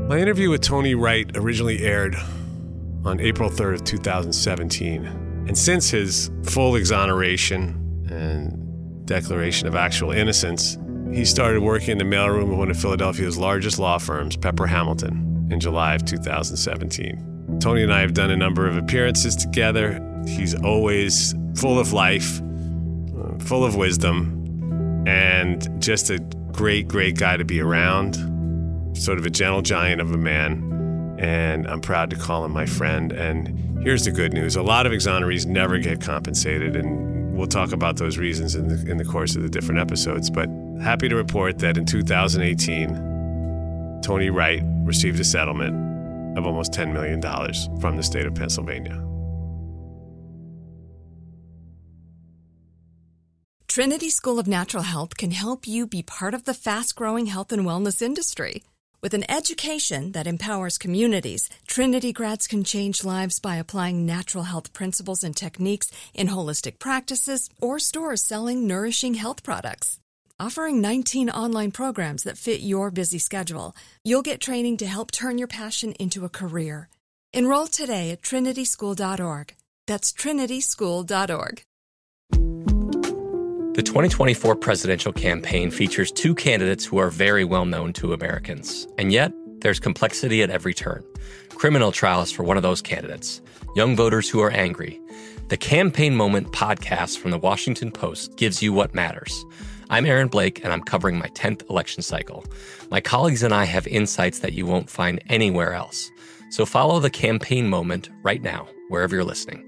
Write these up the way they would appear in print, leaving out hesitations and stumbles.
My interview with Tony Wright originally aired on April 3rd of 2017. And since his full exoneration and declaration of actual innocence, he started working in the mailroom of one of Philadelphia's largest law firms, Pepper Hamilton, in July of 2017. Tony and I have done a number of appearances together. He's always full of life, full of wisdom, and just a great, great guy to be around. Sort of a gentle giant of a man, and I'm proud to call him my friend. And here's the good news. A lot of exonerees never get compensated, and we'll talk about those reasons in the course of the different episodes. But happy to report that in 2018, Tony Wright received a settlement of almost $10 million from the state of Pennsylvania. Trinity School of Natural Health can help you be part of the fast-growing health and wellness industry. With an education that empowers communities, Trinity grads can change lives by applying natural health principles and techniques in holistic practices or stores selling nourishing health products. Offering 19 online programs that fit your busy schedule, you'll get training to help turn your passion into a career. Enroll today at trinityschool.org. That's trinityschool.org. The 2024 presidential campaign features two candidates who are very well known to Americans. And yet, there's complexity at every turn. Criminal trials for one of those candidates. Young voters who are angry. The Campaign Moment podcast from the Washington Post gives you what matters. I'm Aaron Blake, and I'm covering my 10th election cycle. My colleagues and I have insights that you won't find anywhere else. So follow the Campaign Moment right now, wherever you're listening.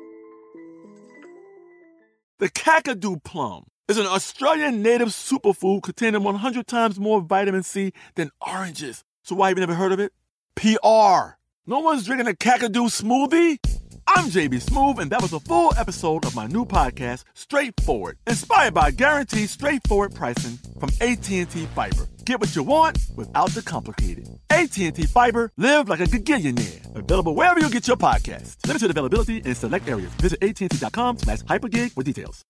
The Kakadu plum is an Australian native superfood containing 100 times more vitamin C than oranges. So why have you never heard of it? PR. No one's drinking a Kakadu smoothie? I'm JB Smoove, and that was a full episode of my new podcast, Straightforward, inspired by guaranteed straightforward pricing from AT&T Fiber. Get what you want without the complicated. AT&T Fiber, live like a gigillionaire. Available wherever you get your podcasts. Limited availability in select areas. Visit AT&T.com/hypergig for details.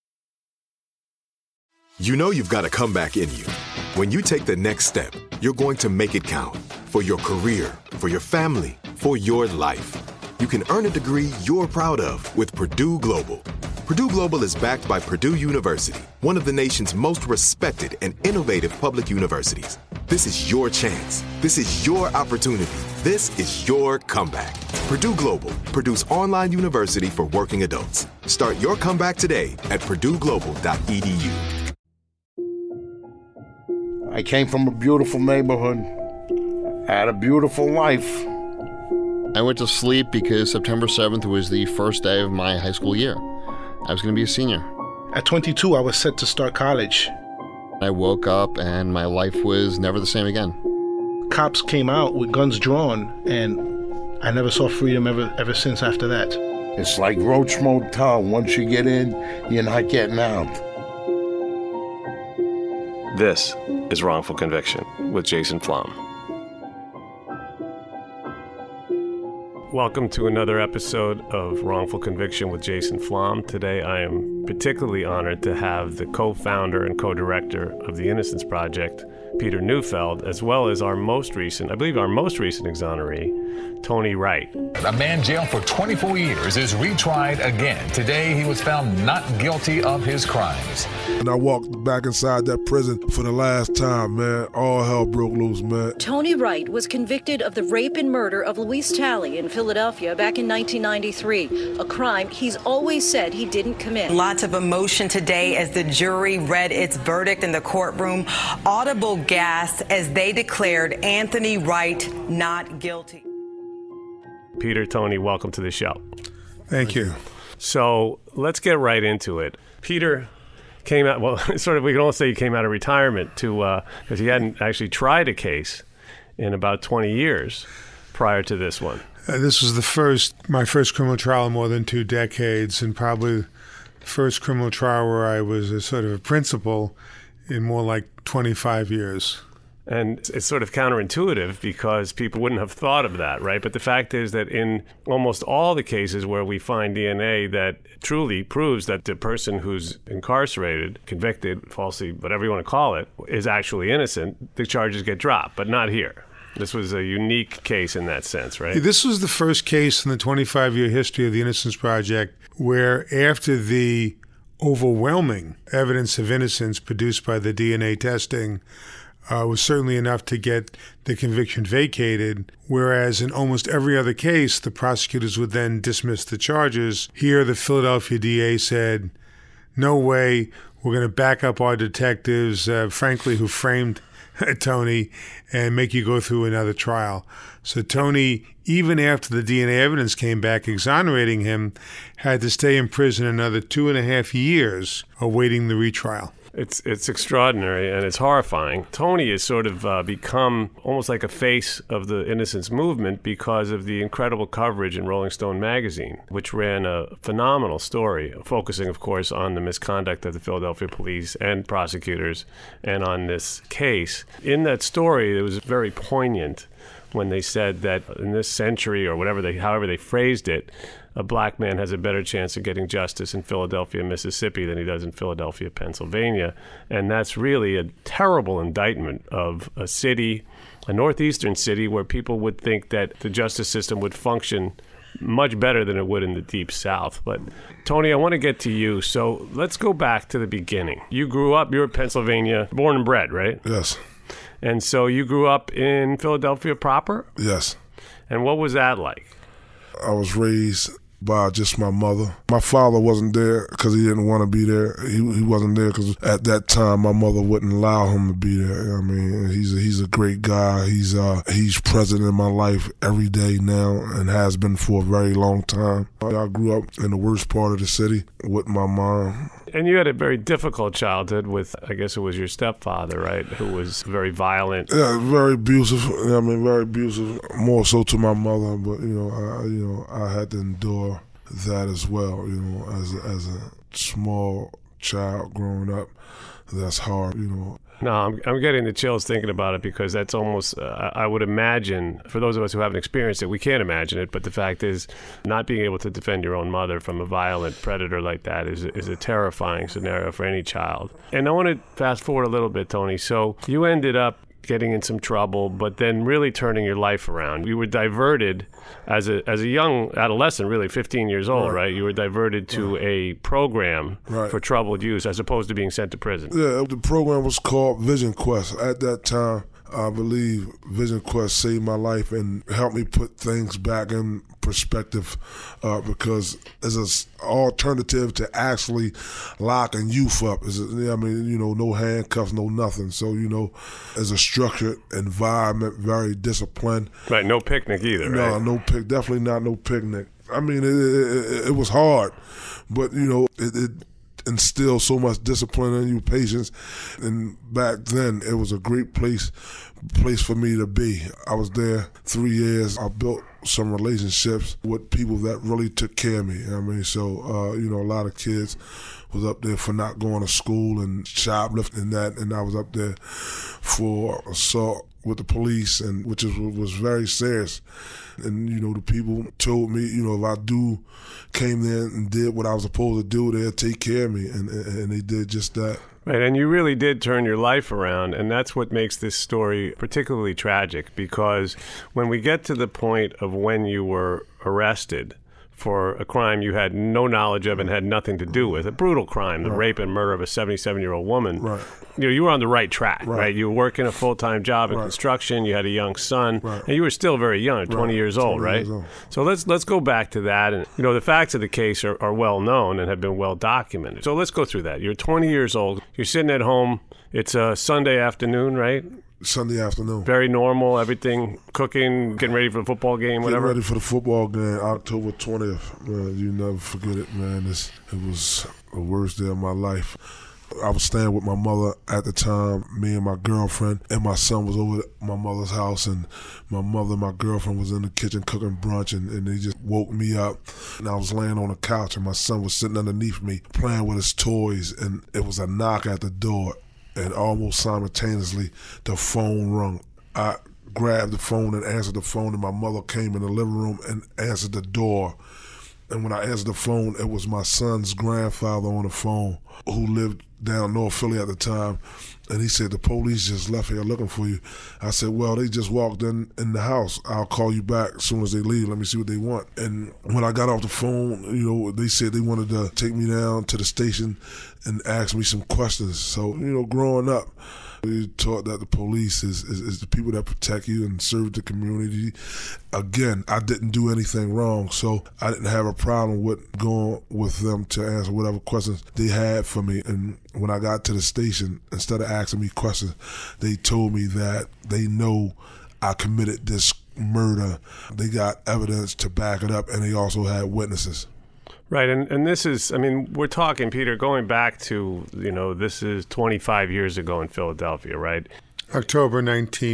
You know you've got a comeback in you. When you take the next step, you're going to make it count. For your career, for your family, for your life. You can earn a degree you're proud of with Purdue Global. Purdue Global is backed by Purdue University, one of the nation's most respected and innovative public universities. This is your chance. This is your opportunity. This is your comeback. Purdue Global, Purdue's online university for working adults. Start your comeback today at purdueglobal.edu. I came from a beautiful neighborhood. I had a beautiful life. I went to sleep because September 7th was the first day of my high school year. I was going to be a senior. At 22, I was set to start college. I woke up and my life was never the same again. Cops came out with guns drawn, and I never saw freedom ever since after that. It's like Roach Motel. Once you get in, you're not getting out. This is Wrongful Conviction with Jason Flom. Welcome to another episode of Wrongful Conviction with Jason Flom. Today I am particularly honored to have the co-founder and co-director of the Innocence Project, Peter Neufeld, as well as our most recent exoneree, Tony Wright. A man jailed for 24 years is retried again. Today he was found not guilty of his crimes. And I walked back inside that prison for the last time, man. All hell broke loose, man. Tony Wright was convicted of the rape and murder of Louise Talley in Philadelphia back in 1993, a crime he's always said he didn't commit. Lots of emotion today as the jury read its verdict in the courtroom. Audible gasps as they declared Anthony Wright not guilty. Peter, Tony, welcome to the show. Thank you. So let's get right into it. Peter came out, well, sort of, we can almost say he came out of retirement because he hadn't actually tried a case in about 20 years prior to this one. This was my first criminal trial in more than 2 decades, and probably the first criminal trial where I was a sort of a principal in more like 25 years. And it's sort of counterintuitive because people wouldn't have thought of that, right? But the fact is that in almost all the cases where we find DNA that truly proves that the person who's incarcerated, convicted, falsely, whatever you want to call it, is actually innocent, the charges get dropped, but not here. This was a unique case in that sense, right? This was the first case in the 25-year history of the Innocence Project where, after the overwhelming evidence of innocence produced by the DNA testing was certainly enough to get the conviction vacated, whereas in almost every other case, the prosecutors would then dismiss the charges. Here, the Philadelphia DA said, no way, we're going to back up our detectives, frankly, who framed Tony, and make you go through another trial. So Tony, even after the DNA evidence came back exonerating him, had to stay in prison another 2.5 years awaiting the retrial. It's extraordinary and it's horrifying. Tony has sort of become almost like a face of the innocence movement because of the incredible coverage in Rolling Stone magazine, which ran a phenomenal story, focusing, of course, on the misconduct of the Philadelphia police and prosecutors and on this case. In that story, it was very poignant when they said that in this century, or however they phrased it, a black man has a better chance of getting justice in Philadelphia, Mississippi than he does in Philadelphia, Pennsylvania. And that's really a terrible indictment of a city, a northeastern city, where people would think that the justice system would function much better than it would in the Deep South. But Tony, I want to get to you. So let's go back to the beginning. You grew up, you're in Pennsylvania, born and bred, right? Yes. And so you grew up in Philadelphia proper? Yes. And what was that like? I was raised by just my mother. My father wasn't there because he didn't want to be there. He wasn't there because at that time my mother wouldn't allow him to be there. I mean, he's a great guy. He's present in my life every day now and has been for a very long time. I grew up in the worst part of the city with my mom. And you had a very difficult childhood with, I guess it was your stepfather, right, who was very violent. Yeah, very abusive. I mean, very abusive, more so to my mother. But I had to endure that as well. As a small child growing up, that's hard. No, I'm getting the chills thinking about it because that's almost, I would imagine, for those of us who haven't experienced it, we can't imagine it, but the fact is not being able to defend your own mother from a violent predator like that is a terrifying scenario for any child. And I want to fast forward a little bit, Tony. So you ended up getting in some trouble, but then really turning your life around. You were diverted as a young adolescent, really 15 years old, right? You were diverted to a program for troubled youth as opposed to being sent to prison. Yeah, the program was called Vision Quest. At that time, I believe Vision Quest saved my life and helped me put things back in perspective because it's an alternative to actually locking youth up. No handcuffs, no nothing. So, it's a structured environment, very disciplined. Right, no picnic either, right? No picnic, definitely not no picnic. I mean, it was hard, but, it instilled so much discipline in you, patience, and back then it was a great place for me to be. I was there 3 years. I built some relationships with people that really took care of me. I mean, so a lot of kids was up there for not going to school and shoplifting and I was up there for assault with the police, and which was very serious. And the people told me, if I came there and did what I was supposed to do, they'd take care of me, and they did just that. Right, and you really did turn your life around, and that's what makes this story particularly tragic, because when we get to the point of when you were arrested for a crime you had no knowledge of and had nothing to do with, a brutal crime, the rape and murder of a 77-year-old woman, you were on the right track, right? You were working a full-time job in construction, you had a young son, and you were still very young, 20 years old, right? So let's go back to that. And the facts of the case are well known and have been well documented. So let's go through that. You're 20 years old, you're sitting at home, it's a Sunday afternoon, right? Sunday afternoon. Very normal, everything, cooking, getting ready for the football game, whatever? Getting ready for the football game, October 20th. Man, you never forget it, man. It was the worst day of my life. I was staying with my mother at the time, me and my girlfriend, and my son was over at my mother's house, and my mother and my girlfriend was in the kitchen cooking brunch, and they just woke me up, and I was laying on the couch, and my son was sitting underneath me playing with his toys, and it was a knock at the door. And almost simultaneously, the phone rung. I grabbed the phone and answered the phone, and my mother came in the living room and answered the door. And when I answered the phone, it was my son's grandfather on the phone, who lived down North Philly at the time, and he said, the police just left here looking for you. I said, well, they just walked in the house. I'll call you back as soon as they leave. Let me see what they want. And when I got off the phone, they said they wanted to take me down to the station and ask me some questions. So, growing up, we taught that the police is the people that protect you and serve the community. Again, I didn't do anything wrong, so I didn't have a problem with going with them to answer whatever questions they had for me. And when I got to the station, instead of asking me questions, they told me that they know I committed this murder. They got evidence to back it up, and they also had witnesses. Right, and this is, we're talking, Peter, going back to, this is 25 years ago in Philadelphia, right? October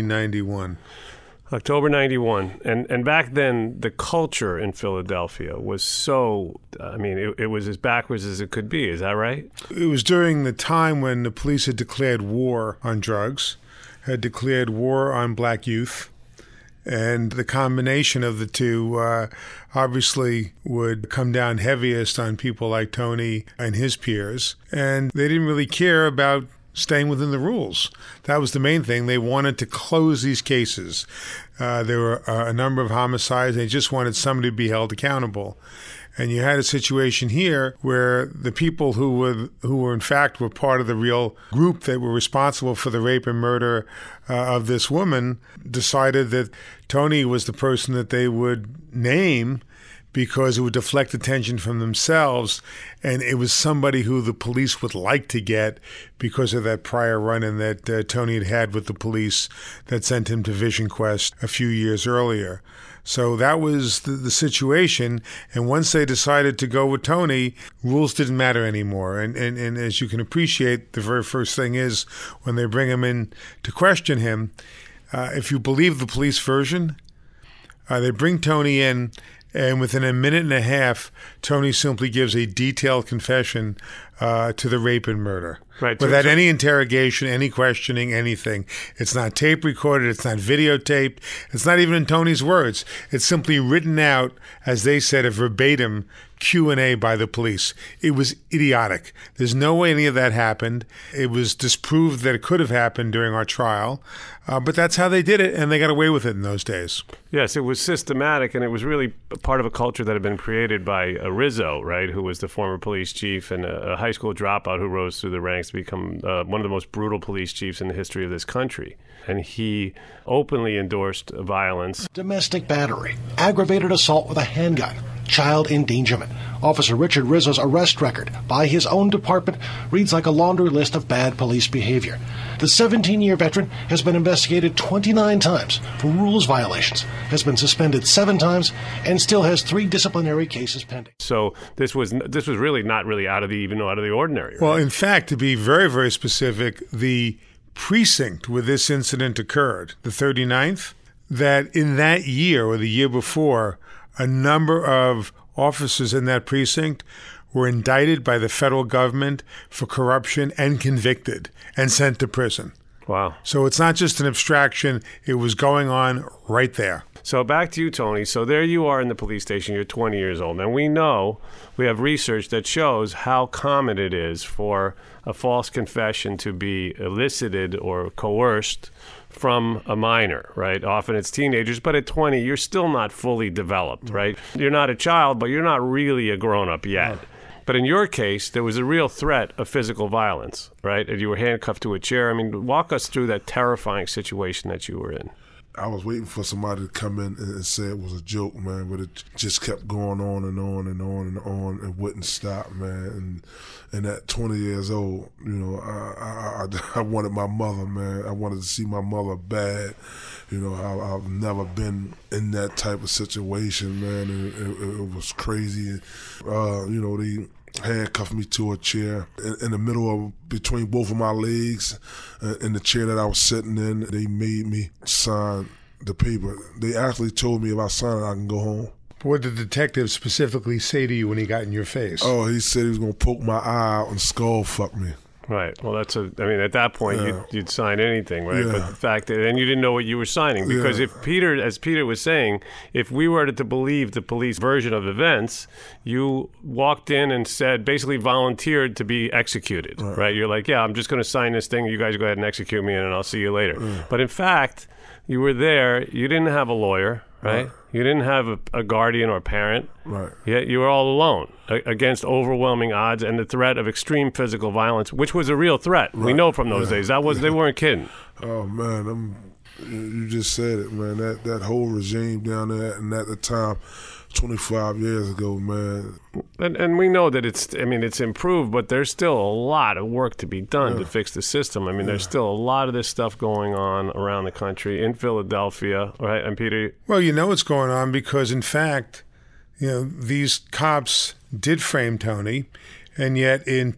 1991. October 91. And back then, the culture in Philadelphia was so, it was as backwards as it could be. Is that right? It was during the time when the police had declared war on drugs, had declared war on black youth. And the combination of the two obviously would come down heaviest on people like Tony and his peers. And they didn't really care about staying within the rules. That was the main thing. They wanted to close these cases. There were a number of homicides. They just wanted somebody to be held accountable. And you had a situation here where the people who were in fact were part of the real group that were responsible for the rape and murder of this woman decided that Tony was the person that they would name because it would deflect attention from themselves, and it was somebody who the police would like to get because of that prior run-in that Tony had with the police that sent him to Vision Quest a few years earlier. So that was the situation, and once they decided to go with Tony, rules didn't matter anymore. And as you can appreciate, the very first thing is when they bring him in to question him, if you believe the police version, they bring Tony in, and within a minute and a half, Tony simply gives a detailed confession to the rape and murder. Right. Without any interrogation, any questioning, anything. It's not tape recorded. It's not videotaped. It's not even in Tony's words. It's simply written out, as they said, a verbatim Q&A by the police. It was idiotic. There's no way any of that happened. It was disproved that it could have happened during our trial. But that's how they did it, and they got away with it in those days. Yes, it was systematic, and it was really part of a culture that had been created by Rizzo, right, who was the former police chief and a high school dropout who rose through the ranks to become one of the most brutal police chiefs in the history of this country. And he openly endorsed violence. Domestic battery, aggravated assault with a handgun, child endangerment. Officer Richard Rizzo's arrest record, by his own department, reads like a laundry list of bad police behavior. The 17-year veteran has been investigated 29 times for rules violations, has been suspended 7 times, and still has 3 disciplinary cases pending. So this was really not really out of the ordinary. Right? Well, in fact, to be very, very specific, the precinct where this incident occurred, the 39th, that in that year or the year before, a number of officers in that precinct were indicted by the federal government for corruption and convicted and sent to prison. Wow. So it's not just an abstraction. It was going on right there. So back to you, Tony. So there you are in the police station. You're 20 years old. And we have research that shows how common it is for a false confession to be elicited or coerced from a minor, right? Often it's teenagers, but at 20, you're still not fully developed, right? You're not a child, but you're not really a grown-up yet. But in your case, there was a real threat of physical violence, right? And you were handcuffed to a chair. Walk us through that terrifying situation that you were in. I was waiting for somebody to come in and say it was a joke, man, but it just kept going on and on and on and on and wouldn't stop, man. And at 20 years old, I wanted my mother, man. I wanted to see my mother bad. I've never been in that type of situation, man. And it was crazy. They handcuffed me to a chair in the middle of between both of my legs in the chair that I was sitting in. They made me sign the paper. They actually told me if I signed it, I can go home. What did the detective specifically say to you when he got in your face? Oh, he said he was going to poke my eye out and skull fuck me. Right. Well, at that point, you'd sign anything, right? Yeah. But the fact that, and you didn't know what you were signing, because as Peter was saying, if we were to believe the police version of events, you walked in and basically volunteered to be executed, right? You're like, yeah, I'm just going to sign this thing. You guys go ahead and execute me, and I'll see you later. But in fact, you were there. You didn't have a lawyer, right? You didn't have a guardian or parent. Right. Yet you were all alone against overwhelming odds and the threat of extreme physical violence, which was a real threat. Right. We know from those days. They weren't kidding. Oh, man. You just said it, man. That whole regime down there, and at the time, 25 years ago, man. And we know that it's improved, but there's still a lot of work to be done to fix the system. I mean, there's still a lot of this stuff going on around the country, in Philadelphia, right? And Peter? Well, you know what's going on because, in fact, these cops did frame Tony, and yet in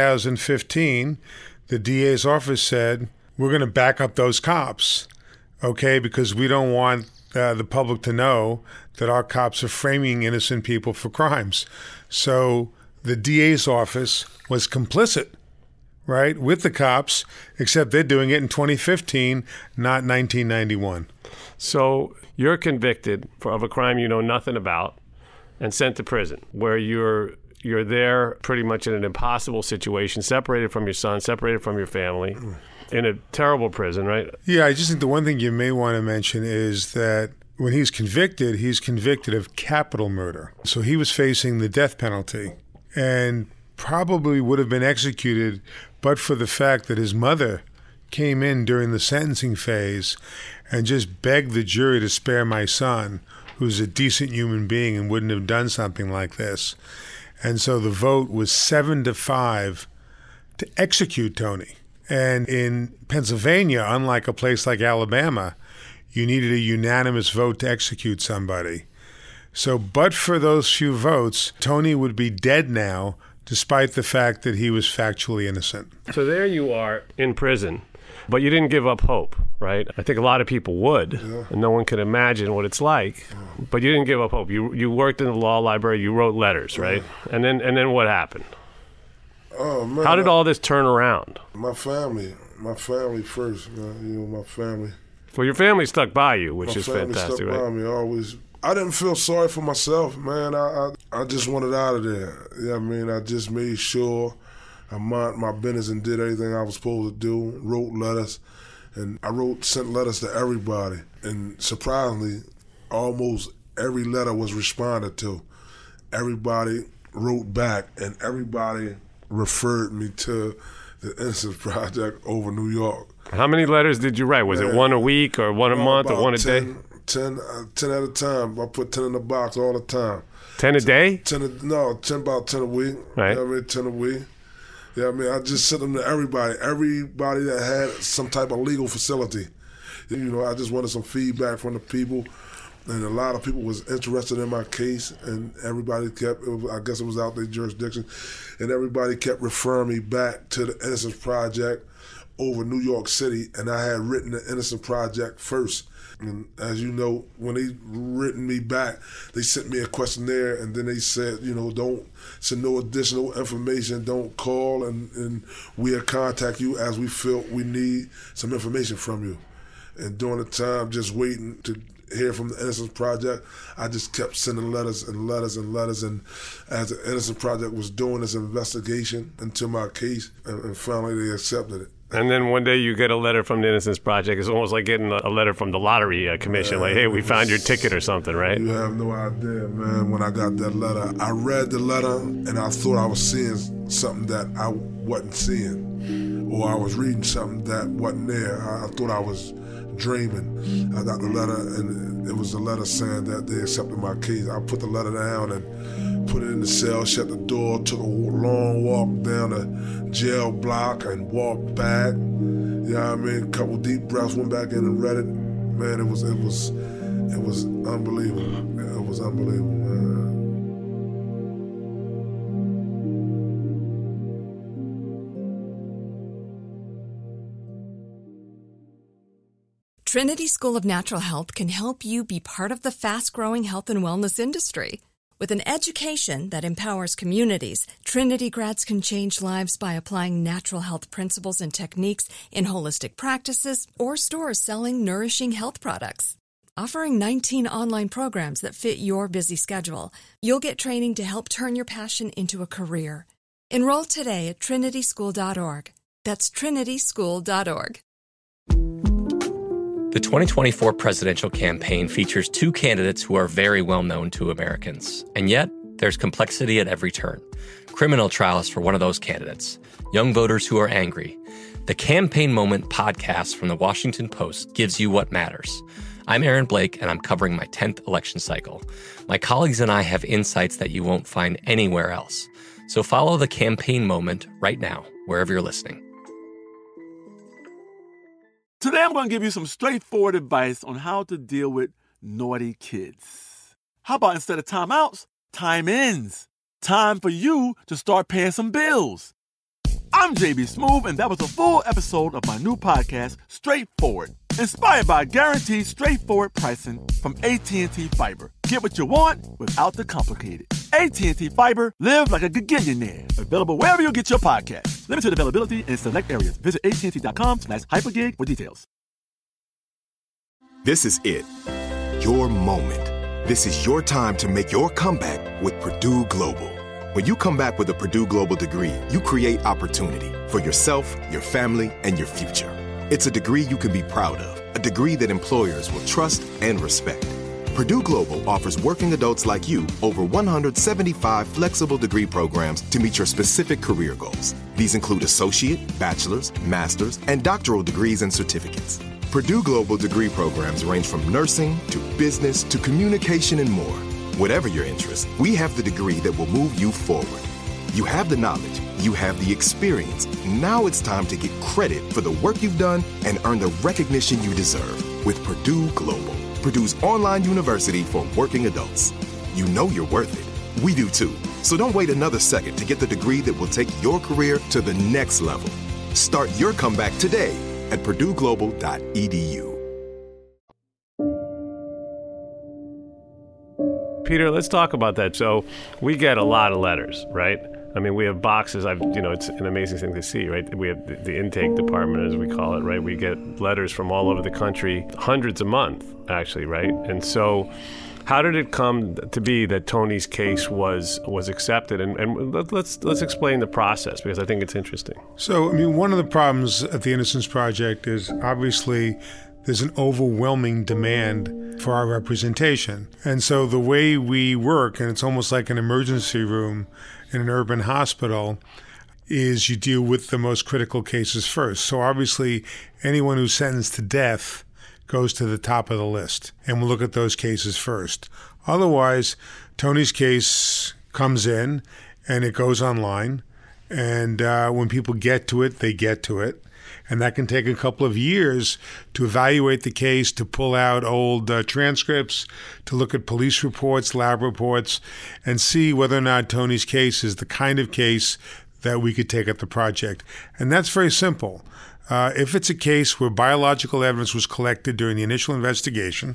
2015, the DA's office said, we're going to back up those cops, okay, because we don't want the public to know that our cops are framing innocent people for crimes. So the DA's office was complicit, right, with the cops, except they're doing it in 2015, not 1991. So you're convicted of a crime you know nothing about and sent to prison, where you're there pretty much in an impossible situation, separated from your son, separated from your family, in a terrible prison, right? Yeah, I just think the one thing you may want to mention is that when he's convicted of capital murder. So he was facing the death penalty and probably would have been executed, but for the fact that his mother came in during the sentencing phase and just begged the jury to spare my son, who's a decent human being and wouldn't have done something like this. And so the vote was 7-5 to execute Tony. And in Pennsylvania, unlike a place like Alabama, you needed a unanimous vote to execute somebody. So, but for those few votes, Tony would be dead now, despite the fact that he was factually innocent. So there you are in prison, but you didn't give up hope, right? I think a lot of people would, and no one can imagine what it's like. But you didn't give up hope. You worked in the law library. You wrote letters, right? And then what happened? Oh, man. How did all this turn around? My family first, man. My family. Well, your family stuck by you, which is fantastic, my family stuck right? by me always. I didn't feel sorry for myself, man. I just wanted out of there. Yeah, I mean, I just made sure I minded my business and did everything I was supposed to do. Wrote letters, and I sent letters to everybody. And surprisingly, almost every letter was responded to. Everybody wrote back, and everybody referred me to the Innocence Project over New York. How many letters did you write? Was it one a week or one a month or one a day? 10 at a time. I put 10 in the box all the time. 10 a day? About 10 a week. Right. I mean, 10 a week. Yeah, I mean, I just sent them to everybody that had some type of legal facility. I just wanted some feedback from the people, and a lot of people was interested in my case, and everybody I guess it was out their jurisdiction, and everybody kept referring me back to the Innocence Project over New York City, and I had written the Innocence Project first. And as you know, when they written me back, they sent me a questionnaire, and then they said, don't send no additional information, don't call, and we'll contact you as we feel we need some information from you. And during the time, just waiting to hear from the Innocence Project, I just kept sending letters and letters and letters. And as the Innocence Project was doing this investigation into my case, and finally they accepted it. And then one day you get a letter from the Innocence Project. It's almost like getting a letter from the Lottery Commission, like, hey, we found your ticket or something, right? You have no idea, man. When I got that letter, I read the letter, and I thought I was seeing something that I wasn't seeing. Or I was reading something that wasn't there. I thought I was dreaming. I got the letter, and it was a letter saying that they accepted my case. I put the letter down and put it in the cell, shut the door, took a long walk down the jail block and walked back. A couple deep breaths, went back in and read it. Man, it was unbelievable. It was unbelievable, man. Trinity School of Natural Health can help you be part of the fast-growing health and wellness industry. With an education that empowers communities, Trinity grads can change lives by applying natural health principles and techniques in holistic practices or stores selling nourishing health products. Offering 19 online programs that fit your busy schedule, you'll get training to help turn your passion into a career. Enroll today at trinityschool.org. That's trinityschool.org. The 2024 presidential campaign features two candidates who are very well known to Americans. And yet, there's complexity at every turn. Criminal trials for one of those candidates. Young voters who are angry. The Campaign Moment podcast from the Washington Post gives you what matters. I'm Aaron Blake, and I'm covering my 10th election cycle. My colleagues and I have insights that you won't find anywhere else. So follow the Campaign Moment right now, wherever you're listening. Today I'm going to give you some straightforward advice on how to deal with naughty kids. How about instead of timeouts, time-ins? Time for you to start paying some bills. I'm JB Smoove, and that was a full episode of my new podcast, Straightforward, inspired by guaranteed straightforward pricing from AT&T Fiber. Get what you want without the complicated. AT&T Fiber, live like a gigillionaire. Available wherever you get your podcast. Limited availability in select areas. Visit AT&T.com/hypergig for details. This is it. Your moment. This is your time to make your comeback with Purdue Global. When you come back with a Purdue Global degree, you create opportunity for yourself, your family, and your future. It's a degree you can be proud of, a degree that employers will trust and respect. Purdue Global offers working adults like you over 175 flexible degree programs to meet your specific career goals. These include associate, bachelor's, master's, and doctoral degrees and certificates. Purdue Global degree programs range from nursing to business to communication and more. Whatever your interest, we have the degree that will move you forward. You have the knowledge, you have the experience. Now it's time to get credit for the work you've done and earn the recognition you deserve with Purdue Global, Purdue's online university for working adults. You know you're worth it. We do too. So don't wait another second to get the degree that will take your career to the next level. Start your comeback today at purdueglobal.edu. Peter, let's talk about that. So we get a lot of letters, right? I mean, we have boxes. It's an amazing thing to see, right? We have the intake department, as we call it, right? We get letters from all over the country, hundreds a month, actually, right? And so how did it come to be that Tony's case was accepted? And let's explain the process, because I think it's interesting. So, one of the problems at the Innocence Project is obviously there's an overwhelming demand for our representation. And so the way we work, and it's almost like an emergency room in an urban hospital, is you deal with the most critical cases first. So obviously anyone who's sentenced to death goes to the top of the list, and we'll look at those cases first. Otherwise, Tony's case comes in and it goes online, and when people get to it, they get to it. And that can take a couple of years to evaluate the case, to pull out old transcripts, to look at police reports, lab reports, and see whether or not Tony's case is the kind of case that we could take at the project. And that's very simple. If it's a case where biological evidence was collected during the initial investigation,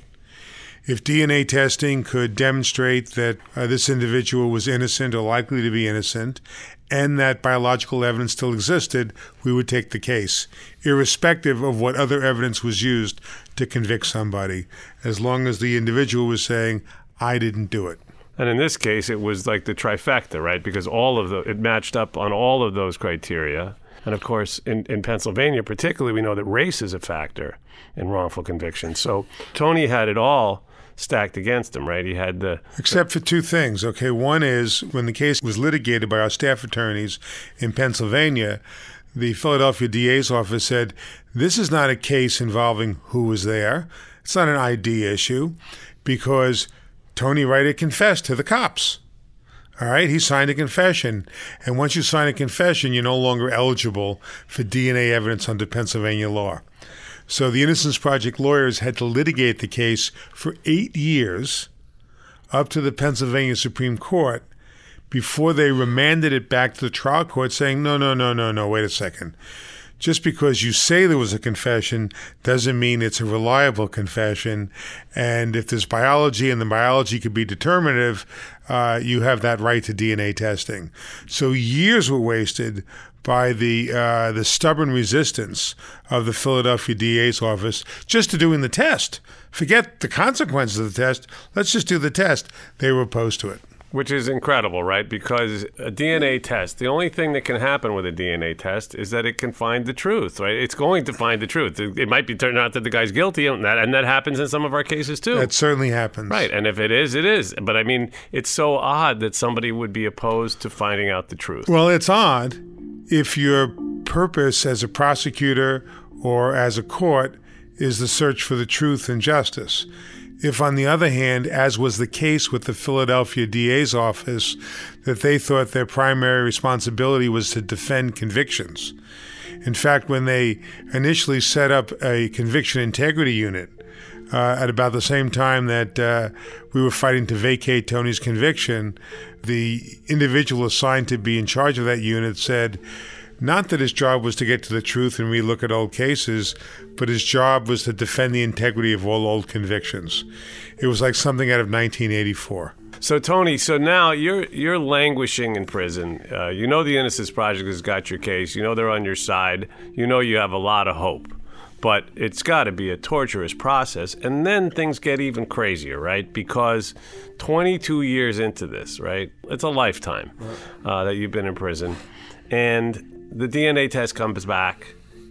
if DNA testing could demonstrate that this individual was innocent or likely to be innocent, and that biological evidence still existed, we would take the case, irrespective of what other evidence was used to convict somebody, as long as the individual was saying, I didn't do it. And in this case, it was like the trifecta, right? Because it matched up on all of those criteria. And of course, in Pennsylvania particularly, we know that race is a factor in wrongful conviction. So Tony had it all stacked against him, right? He had Except for two things, okay? One is, when the case was litigated by our staff attorneys in Pennsylvania, the Philadelphia DA's office said, this is not a case involving who was there. It's not an ID issue, because Tony Ryder confessed to the cops. All right, he signed a confession. And once you sign a confession, you're no longer eligible for DNA evidence under Pennsylvania law. So the Innocence Project lawyers had to litigate the case for 8 years up to the Pennsylvania Supreme Court before they remanded it back to the trial court saying, no, wait a second. just because you say there was a confession doesn't mean it's a reliable confession. And if there's biology and the biology could be determinative, you have that right to DNA testing. So years were wasted by the stubborn resistance of the Philadelphia DA's office just to doing the test. Forget the consequences of the test. Let's just do the test. They were opposed to it. Which is incredible, right? Because a DNA test, the only thing that can happen with a DNA test is that it can find the truth, right? It's going to find the truth. It might be turned out that the guy's guilty, and that happens in some of our cases too. That certainly happens. Right, and if it is, it is. But I mean, it's so odd that somebody would be opposed to finding out the truth. Well, it's odd if your purpose as a prosecutor or as a court is the search for the truth and justice. If, on the other hand, as was the case with the Philadelphia DA's office, that they thought their primary responsibility was to defend convictions. In fact, when they initially set up a conviction integrity unit at about the same time that we were fighting to vacate Tony's conviction, the individual assigned to be in charge of that unit said, not that his job was to get to the truth and relook at old cases, but his job was to defend the integrity of all old convictions. It was like something out of 1984. So, Tony, now you're languishing in prison. You know the Innocence Project has got your case. You know they're on your side. You know you have a lot of hope. But it's got to be a torturous process. And then things get even crazier, right? Because 22 years into this, right? It's a lifetime that you've been in prison. And the DNA test comes back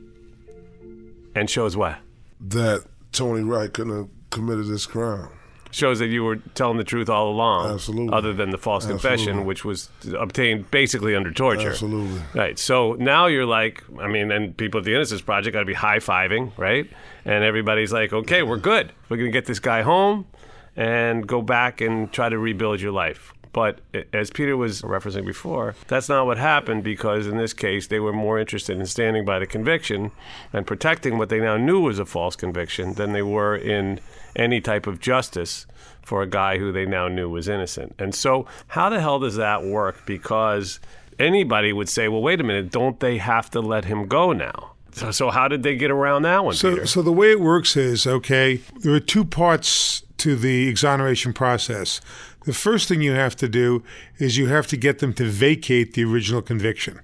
and shows what? That Tony Wright couldn't have committed this crime. Shows that you were telling the truth all along. Absolutely. Other than the false confession, which was obtained basically under torture. Absolutely. Right. So now you're like, I mean, and people at the Innocence Project got to be high-fiving, right? And everybody's like, okay, we're good. We're going to get this guy home and go back and try to rebuild your life. But as Peter was referencing before, that's not what happened, because in this case, they were more interested in standing by the conviction and protecting what they now knew was a false conviction than they were in any type of justice for a guy who they now knew was innocent. And so how the hell does that work? Because anybody would say, well, wait a minute, don't they have to let him go now? So how did they get around that one, Peter? So the way it works is, okay, there are two parts to the exoneration process. The first thing you have to do is you have to get them to vacate the original conviction.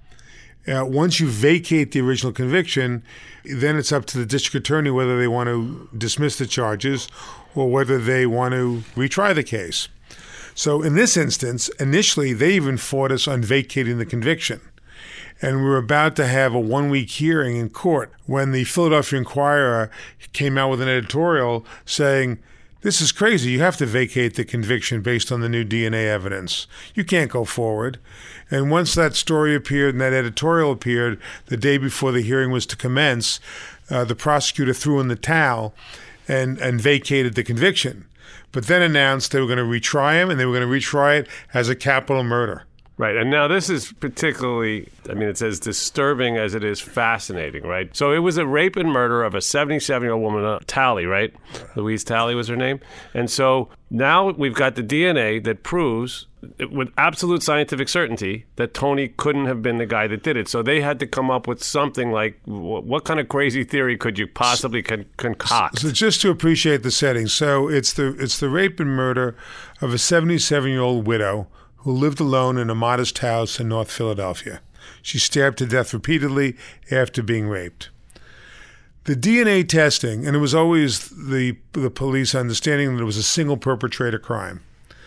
Once you vacate the original conviction, then it's up to the district attorney whether they want to dismiss the charges or whether they want to retry the case. So in this instance, initially, they even fought us on vacating the conviction. And we were about to have a one-week hearing in court when the Philadelphia Inquirer came out with an editorial saying, this is crazy. You have to vacate the conviction based on the new DNA evidence. You can't go forward. And once that story appeared and that editorial appeared the day before the hearing was to commence, the prosecutor threw in the towel and vacated the conviction, but then announced they were going to retry him, and they were going to retry it as a capital murder. Right. And now this is particularly, I mean, it's as disturbing as it is fascinating, right? So it was a rape and murder of a 77-year-old woman, Talley, right? Louise Talley was her name. And so now we've got the DNA that proves with absolute scientific certainty that Tony couldn't have been the guy that did it. So they had to come up with something like, what kind of crazy theory could you possibly concoct? So just to appreciate the setting, so it's the rape and murder of a 77-year-old widow who lived alone in a modest house in North Philadelphia. She stabbed to death repeatedly after being raped. The DNA testing, and it was always the police understanding that it was a single perpetrator crime.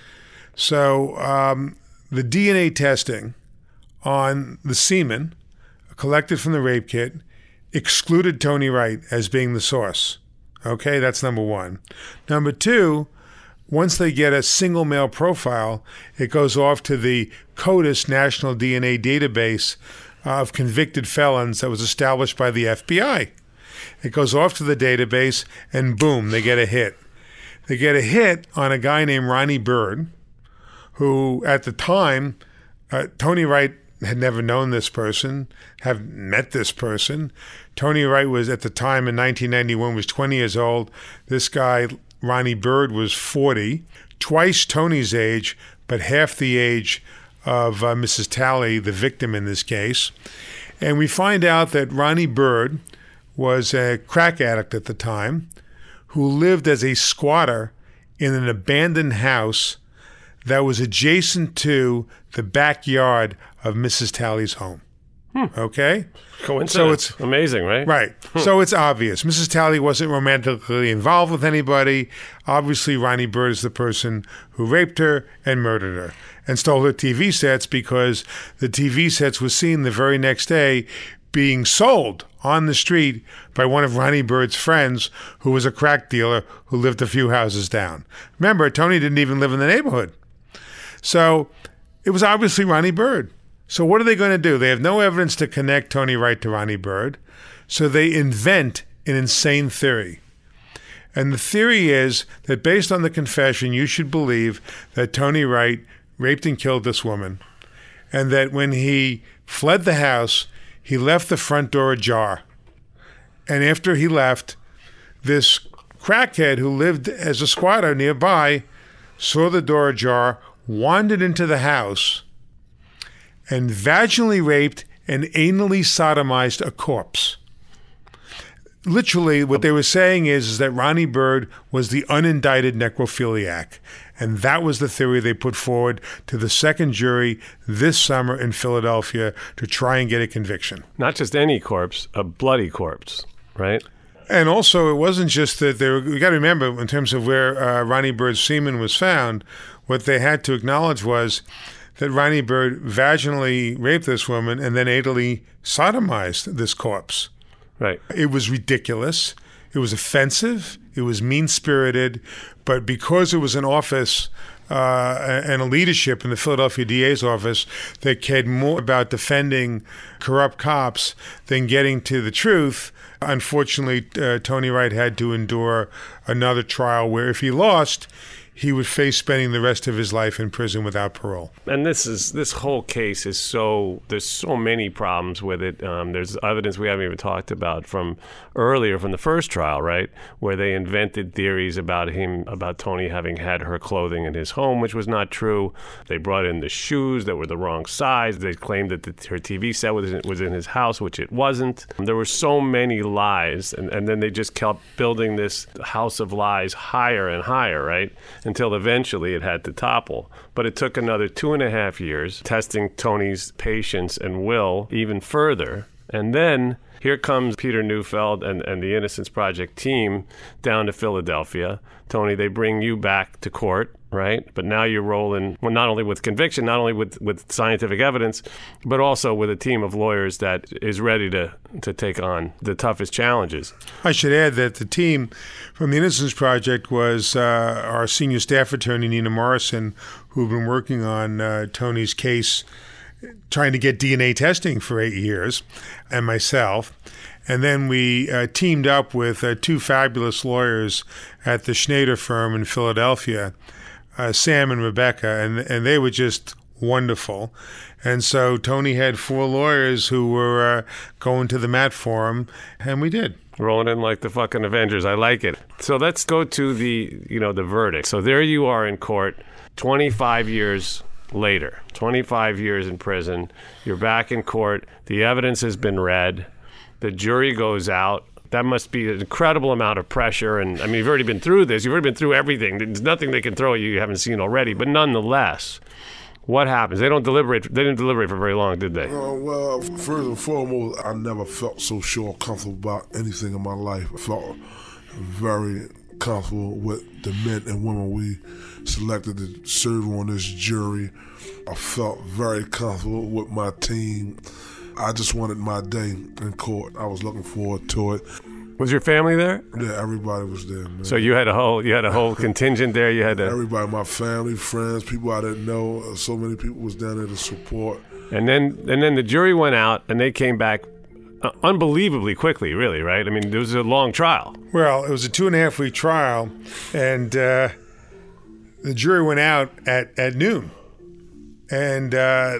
So the DNA testing on the semen collected from the rape kit excluded Tony Wright as being the source. Okay, that's number one. Number two, once they get a single male profile, it goes off to the CODIS National DNA Database of convicted felons that was established by the FBI. It goes off to the database, and boom, they get a hit. They get a hit on a guy named Ronnie Bird, who at the time, Tony Wright had never known this person, have met this person. Tony Wright was, at the time in 1991, was 20 years old. This guy, Ronnie Bird, was 40, twice Tony's age, but half the age of Mrs. Talley, the victim in this case. And we find out that Ronnie Byrd was a crack addict at the time who lived as a squatter in an abandoned house that was adjacent to the backyard of Mrs. Talley's home. Okay? Coincidence. So it's amazing, right? Right. So it's obvious. Mrs. Talley wasn't romantically involved with anybody. Obviously, Ronnie Byrd is the person who raped her and murdered her and stole her TV sets because the TV sets were seen the very next day being sold on the street by one of Ronnie Byrd's friends who was a crack dealer who lived a few houses down. Remember, Tony didn't even live in the neighborhood. So it was obviously Ronnie Byrd. So what are they going to do? They have no evidence to connect Tony Wright to Ronnie Byrd. So they invent an insane theory. And the theory is that based on the confession, you should believe that Tony Wright raped and killed this woman, and that when he fled the house, he left the front door ajar. And after he left, this crackhead who lived as a squatter nearby saw the door ajar, wandered into the house, and vaginally raped and anally sodomized a corpse. Literally, what they were saying is that Ronnie Byrd was the unindicted necrophiliac. And that was the theory they put forward to the second jury this summer in Philadelphia to try and get a conviction. Not just any corpse, a bloody corpse, right? And also, it wasn't just that they were, you got to remember, in terms of where Ronnie Byrd's semen was found, what they had to acknowledge was that Ronnie Byrd vaginally raped this woman and then anally sodomized this corpse. Right. It was ridiculous. It was offensive. It was mean-spirited. But because it was an office and a leadership in the Philadelphia DA's office that cared more about defending corrupt cops than getting to the truth, unfortunately, Tony Wright had to endure another trial where if he lost, he would face spending the rest of his life in prison without parole. And this whole case is there's so many problems with it. There's evidence we haven't even talked about from earlier, from the first trial, right? Where they invented theories about Tony having had her clothing in his home, which was not true. They brought in the shoes that were the wrong size. They claimed that her TV set was in his house, which it wasn't. There were so many lies, and then they just kept building this house of lies higher and higher, right? Until eventually it had to topple. But it took another 2.5 years, testing Tony's patience and will even further. And then here comes Peter Neufeld and the Innocence Project team down to Philadelphia. Tony, they bring you back to court, right? But now you're rolling, well, not only with conviction, not only with scientific evidence, but also with a team of lawyers that is ready to take on the toughest challenges. I should add that the team from the Innocence Project was our senior staff attorney, Nina Morrison, who'd been working on Tony's case, trying to get DNA testing for 8 years, and myself. And then we teamed up with two fabulous lawyers at the Schneider firm in Philadelphia, Sam and Rebecca, and they were just wonderful. And so Tony had 4 lawyers who were going to the mat for him, and we did. Rolling in like the fucking Avengers. I like it. So let's go to the verdict. So there you are in court, 25 years later, 25 years in prison. You're back in court. The evidence has been read. The jury goes out. That must be an incredible amount of pressure. And I mean, you've already been through this. You've already been through everything. There's nothing they can throw at you haven't seen already. But nonetheless, what happens? They don't deliberate. They didn't deliberate for very long, did they? Well, first and foremost, I never felt so sure, comfortable about anything in my life. I felt very comfortable with the men and women we selected to serve on this jury. I felt very comfortable with my team. I just wanted my day in court. I was looking forward to it. Was your family there? Yeah, everybody was there, man. So you had a whole contingent there. You had everybody, my family, friends, people I didn't know. So many people was down there to support. And then the jury went out and they came back unbelievably quickly, really, right? I mean, it was a long trial. Well, it was a 2.5-week trial, and the jury went out at noon. And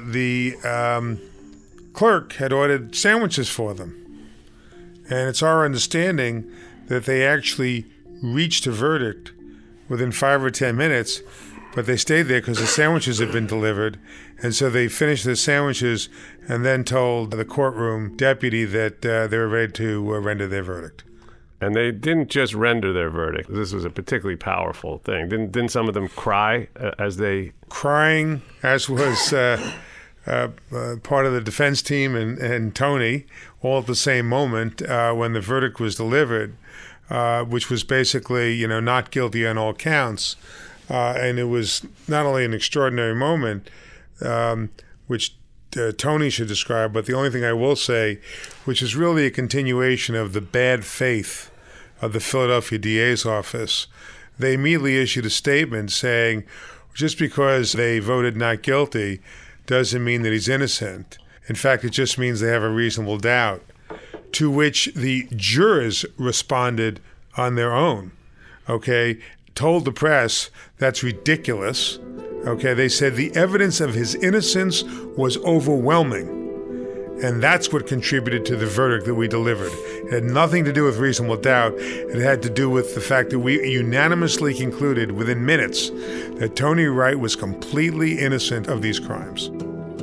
the clerk had ordered sandwiches for them. And it's our understanding that they actually reached a verdict within 5 or 10 minutes but they stayed there because the sandwiches had been delivered. And so they finished the sandwiches and then told the courtroom deputy that they were ready to render their verdict. And they didn't just render their verdict. This was a particularly powerful thing. Didn't some of them cry as they... Crying, as was part of the defense team and Tony, all at the same moment when the verdict was delivered, which was basically, not guilty on all counts. And it was not only an extraordinary moment, which Tony should describe, but the only thing I will say, which is really a continuation of the bad faith of the Philadelphia DA's office, they immediately issued a statement saying, just because they voted not guilty doesn't mean that he's innocent. In fact, it just means they have a reasonable doubt, to which the jurors responded on their own, told the press that's ridiculous. They said the evidence of his innocence was overwhelming. And that's what contributed to the verdict that we delivered. It had nothing to do with reasonable doubt. It had to do with the fact that we unanimously concluded within minutes that Tony Wright was completely innocent of these crimes.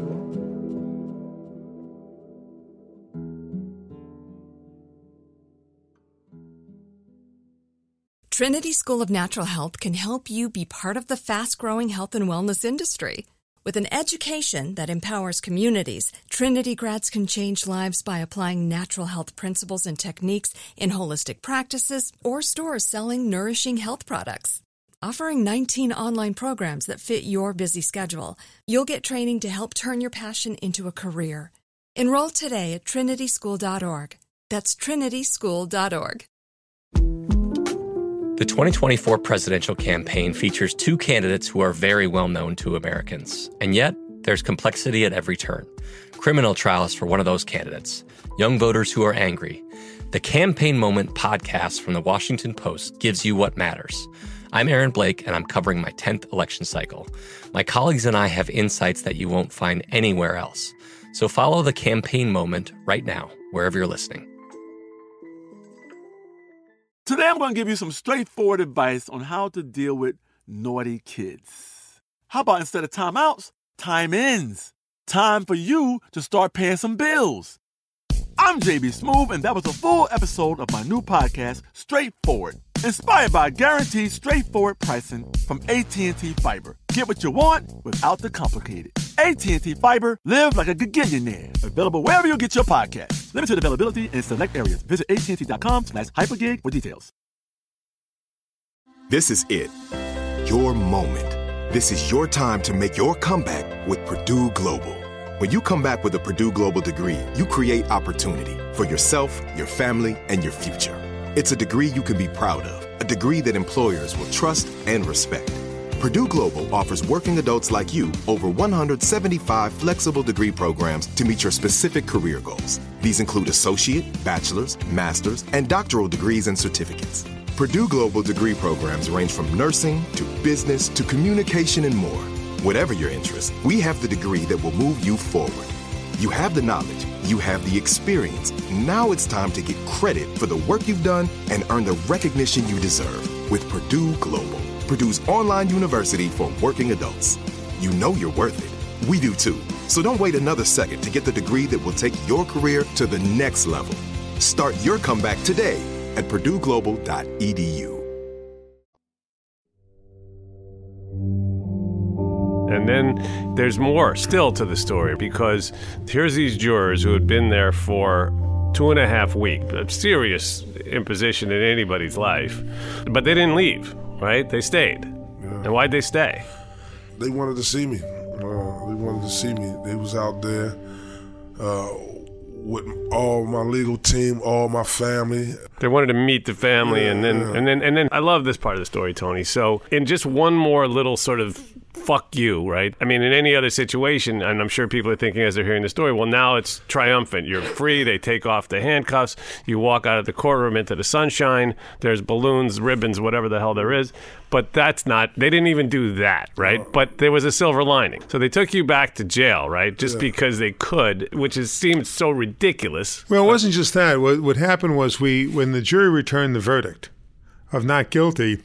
Trinity School of Natural Health can help you be part of the fast-growing health and wellness industry. With an education that empowers communities, Trinity grads can change lives by applying natural health principles and techniques in holistic practices or stores selling nourishing health products. Offering 19 online programs that fit your busy schedule, you'll get training to help turn your passion into a career. Enroll today at trinityschool.org. That's trinityschool.org. The 2024 presidential campaign features two candidates who are very well known to Americans. And yet, there's complexity at every turn. Criminal trials for one of those candidates. Young voters who are angry. The Campaign Moment podcast from the Washington Post gives you what matters. I'm Aaron Blake, and I'm covering my 10th election cycle. My colleagues and I have insights that you won't find anywhere else. So follow the Campaign Moment right now, wherever you're listening. Today, I'm going to give you some straightforward advice on how to deal with naughty kids. How about instead of timeouts, time-ins? Time for you to start paying some bills. I'm JB Smoove, and that was a full episode of my new podcast, Straightforward, inspired by guaranteed straightforward pricing from AT&T Fiber. Get what you want without the complicated. AT&T Fiber, live like a gigillionaire. Available wherever you get your podcast. Limited availability in select areas. Visit AT&T.com/hypergig for details. This is it. Your moment. This is your time to make your comeback with Purdue Global. When you come back with a Purdue Global degree, you create opportunity for yourself, your family, and your future. It's a degree you can be proud of, a degree that employers will trust and respect. Purdue Global offers working adults like you over 175 flexible degree programs to meet your specific career goals. These include associate, bachelor's, master's, and doctoral degrees and certificates. Purdue Global degree programs range from nursing to business to communication and more. Whatever your interest, we have the degree that will move you forward. You have the knowledge, you have the experience. Now it's time to get credit for the work you've done and earn the recognition you deserve with Purdue Global, Purdue's online university for working adults. You know you're worth it. We do too. So don't wait another second to get the degree that will take your career to the next level. Start your comeback today at purdueglobal.edu. And then there's more still to the story, because here's these jurors who had been there for 2.5 weeks, a serious imposition in anybody's life. But they didn't leave, right? They stayed. Yeah. And why'd they stay? They wanted to see me. They was out there with all my legal team, all my family. They wanted to meet the family, and then I love this part of the story, Tony. So in just one more little sort of fuck you, right? I mean, in any other situation, and I'm sure people are thinking as they're hearing the story, well, now it's triumphant. You're free. They take off the handcuffs. You walk out of the courtroom into the sunshine. There's balloons, ribbons, whatever the hell there is. But that's not, they didn't even do that, right? But there was a silver lining. So they took you back to jail, right? Just because they could, which seemed so ridiculous. Well, it wasn't just that. What happened was when the jury returned the verdict of not guilty,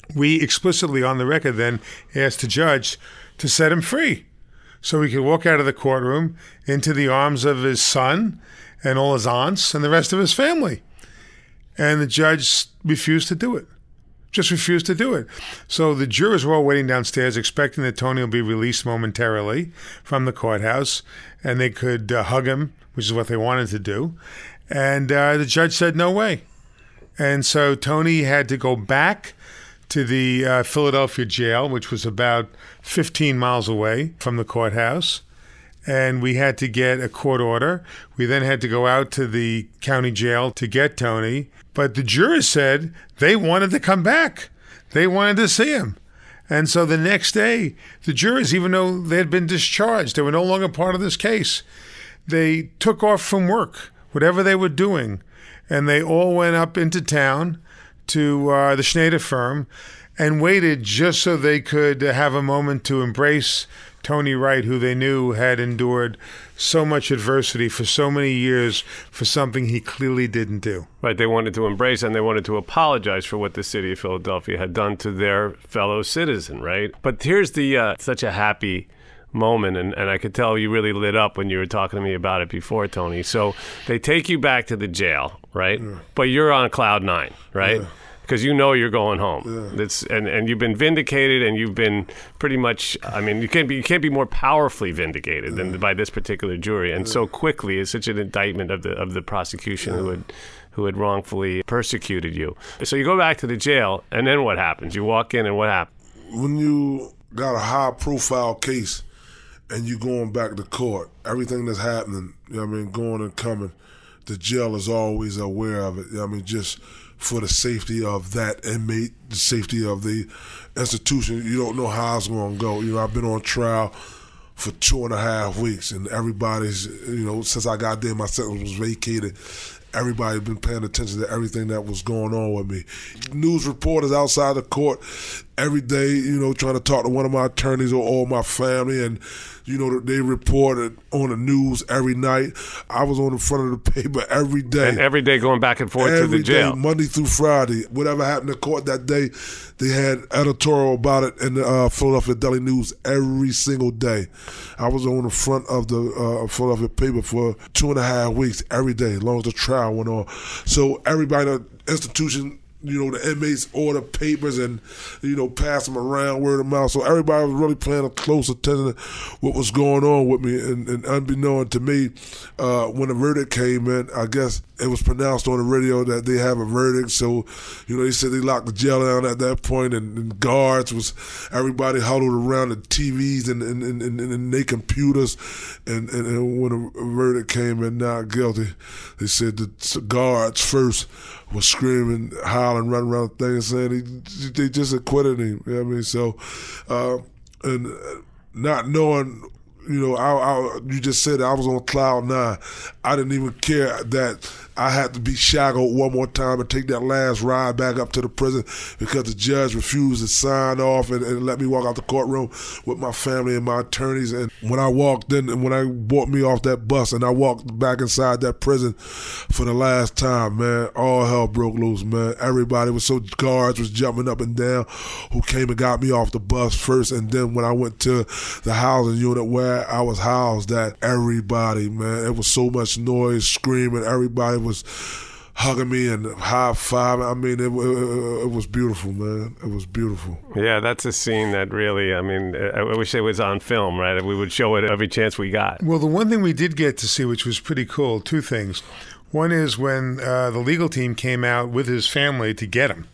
we explicitly on the record then asked the judge to set him free so he could walk out of the courtroom into the arms of his son and all his aunts and the rest of his family. And the judge refused to do it. Just refused to do it. So the jurors were all waiting downstairs expecting that Tony will be released momentarily from the courthouse and they could hug him, which is what they wanted to do. And the judge said, no way. And so Tony had to go back to the Philadelphia jail, which was about 15 miles away from the courthouse. And we had to get a court order. We then had to go out to the county jail to get Tony. But the jurors said they wanted to come back. They wanted to see him. And so the next day, the jurors, even though they had been discharged, they were no longer part of this case, they took off from work, whatever they were doing, and they all went up into town to the Schneider firm and waited just so they could have a moment to embrace Tony Wright, who they knew had endured so much adversity for so many years for something he clearly didn't do. Right, they wanted to embrace and they wanted to apologize for what the city of Philadelphia had done to their fellow citizen, right? But here's the such a happy moment, and I could tell you really lit up when you were talking to me about it before, Tony. So they take you back to the jail, right? Yeah. But you're on cloud nine, right? Yeah. Because you know you're going home. Yeah. And you've been vindicated, and you've been pretty much. I mean, you can't be more powerfully vindicated than by this particular jury. And so quickly, it's such an indictment of the prosecution who had wrongfully persecuted you. So you go back to the jail, and then what happens? You walk in, and what happens? When you got a high-profile case, and you going back to court, everything that's happening, you know what I mean, going and coming, the jail is always aware of it. You know what I mean, just for the safety of that inmate, the safety of the institution. You don't know how it's going to go. You know, I've been on trial for 2.5 weeks, and everybody's, you know, since I got there, my sentence was vacated. Everybody's been paying attention to everything that was going on with me. News reporters outside the court every day, you know, trying to talk to one of my attorneys or all my family, and, you know, they reported on the news every night. I was on the front of the paper every day. And every day going back and forth to the jail. Every day, Monday through Friday. Whatever happened in court that day, they had editorial about it in the Philadelphia Daily News every single day. I was on the front of the Philadelphia paper for 2.5 weeks every day, as long as the trial went on. So everybody in the institution, you know, the inmates order papers and, you know, pass them around word of mouth. So everybody was really paying a close attention to what was going on with me. And unbeknown to me, when the verdict came in, I guess it was pronounced on the radio that they have a verdict. So, you know, they said they locked the jail down at that point, and guards was, everybody huddled around the TVs and their computers. And when the verdict came in not guilty, they said the guards first was screaming, howling, running around the thing, saying they just acquitted him. You know what I mean? So, and not knowing, you know, you just said I was on cloud nine. I didn't even care that I had to be shackled one more time and take that last ride back up to the prison because the judge refused to sign off and let me walk out the courtroom with my family and my attorneys. And when I walked in, and when I brought me off that bus and I walked back inside that prison for the last time, man, all hell broke loose, man. Everybody was guards was jumping up and down who came and got me off the bus first. And then when I went to the housing unit where I was housed at, everybody, man, it was so much noise, screaming, everybody was hugging me and high-fiving. I mean, it was beautiful, man. It was beautiful. Yeah, that's a scene that really, I mean, I wish it was on film, right? We would show it every chance we got. Well, the one thing we did get to see, which was pretty cool, two things. One is when the legal team came out with his family to get him.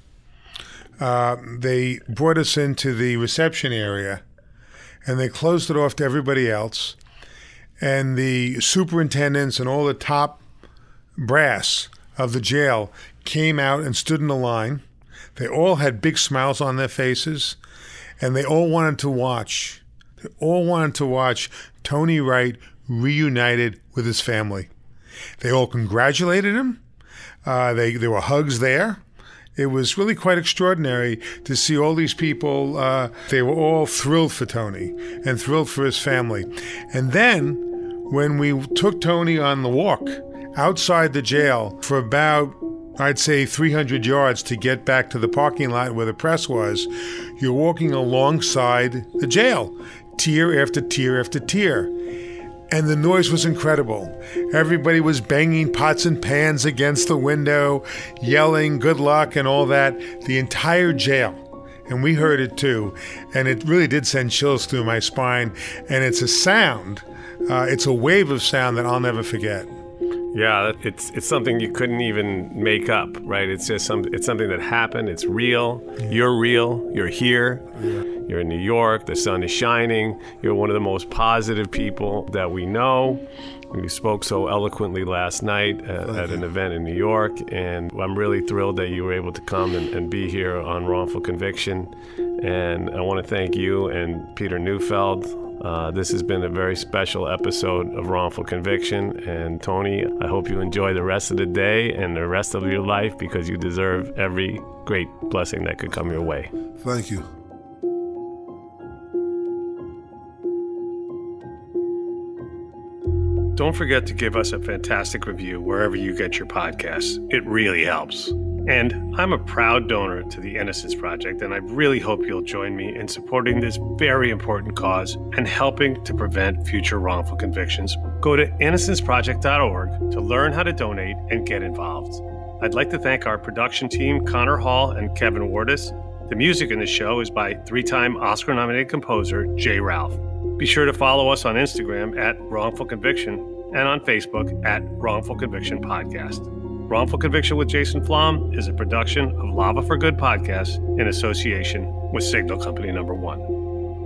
They brought us into the reception area, and they closed it off to everybody else. And the superintendents and all the top brass of the jail came out and stood in a line. They all had big smiles on their faces, and they all wanted to watch. They all wanted to watch Tony Wright reunited with his family. They all congratulated him. There were hugs there. It was really quite extraordinary to see all these people. They were all thrilled for Tony and thrilled for his family. And then when we took Tony on the walk outside the jail for about I'd say 300 yards to get back to the parking lot where the press was. You're walking alongside the jail, tier after tier after tier. And the noise was incredible. Everybody was banging pots and pans against the window, yelling good luck and all that. The entire jail. And we heard it too. And it really did send chills through my spine. And it's a sound. It's a wave of sound that I'll never forget. Yeah, it's something you couldn't even make up, right? It's just it's something that happened. It's real. Yeah. You're real. You're here. Yeah. You're in New York. The sun is shining. You're one of the most positive people that we know. You spoke so eloquently last night at an event in New York, and I'm really thrilled that you were able to come and be here on Wrongful Conviction. And I want to thank you and Peter Neufeld. This has been a very special episode of Wrongful Conviction. And Tony, I hope you enjoy the rest of the day and the rest of your life, because you deserve every great blessing that could come your way. Thank you. Don't forget to give us a fantastic review wherever you get your podcasts. It really helps. And I'm a proud donor to the Innocence Project, and I really hope you'll join me in supporting this very important cause and helping to prevent future wrongful convictions. Go to innocenceproject.org to learn how to donate and get involved. I'd like to thank our production team, Connor Hall and Kevin Wardis. The music in the show is by 3-time Oscar-nominated composer Jay Ralph. Be sure to follow us on Instagram at Wrongful Conviction and on Facebook at Wrongful Conviction Podcast. Wrongful Conviction with Jason Flom is a production of Lava for Good Podcasts in association with Signal Company No. 1.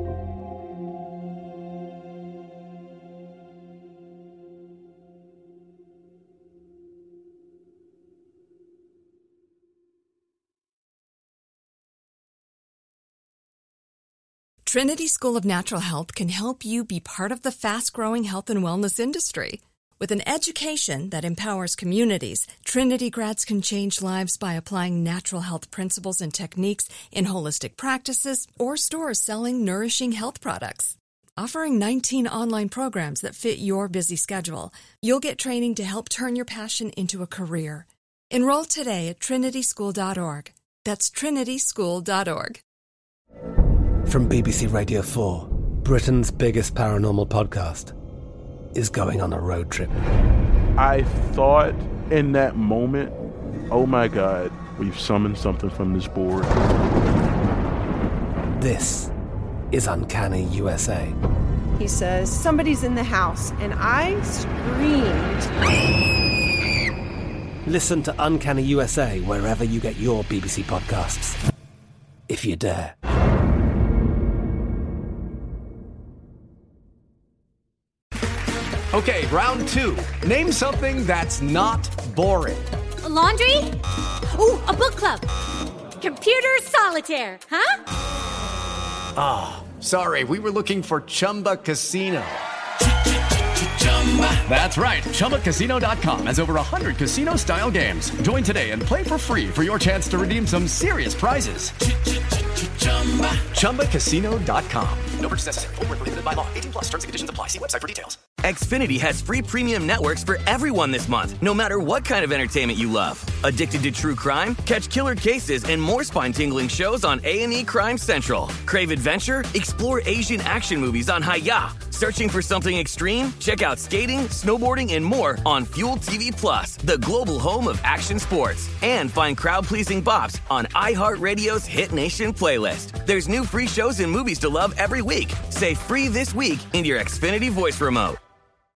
Trinity School of Natural Health can help you be part of the fast-growing health and wellness industry. With an education that empowers communities, Trinity grads can change lives by applying natural health principles and techniques in holistic practices or stores selling nourishing health products. Offering 19 online programs that fit your busy schedule, you'll get training to help turn your passion into a career. Enroll today at trinityschool.org. That's trinityschool.org. From BBC Radio 4, Britain's biggest paranormal podcast is going on a road trip. I thought in that moment, oh my God, we've summoned something from this board. This is Uncanny USA. He says, somebody's in the house, and I screamed. Listen to Uncanny USA wherever you get your BBC podcasts, if you dare. Okay, round two. Name something that's not boring. A laundry? Ooh, a book club. Computer solitaire, huh? Ah, oh, sorry, we were looking for Chumba Casino. That's right, ChumbaCasino.com has over 100 casino-style games. Join today and play for free for your chance to redeem some serious prizes. ChumbaCasino.com. No purchase necessary. Void where prohibited by law. 18+ terms and conditions apply. See website for details. Xfinity has free premium networks for everyone this month, no matter what kind of entertainment you love. Addicted to true crime? Catch killer cases and more spine-tingling shows on A&E Crime Central. Crave adventure? Explore Asian action movies on Hi-YAH. Searching for something extreme? Check out skating, snowboarding, and more on Fuel TV Plus, the global home of action sports. And find crowd-pleasing bops on iHeartRadio's Hit Nation playlist. There's new free shows and movies to love every week. Say free this week in your Xfinity voice remote.